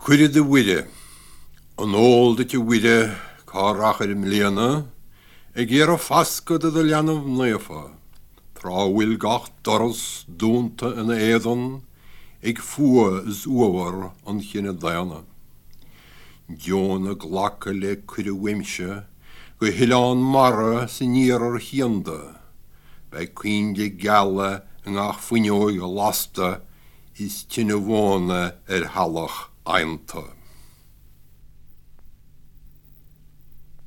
Cuide de wide, an ôl dat je wide, carachar im leana, ag a fasca de leanam nefa, tra wil gach doras dúnta in édan, ag fua is uawar an chinne diana. Diona glacha le cuide wimse, go hilan mara sin ar hianda, bei queen de gala yn ach fwynio'i lasta is tinavona halach ainta.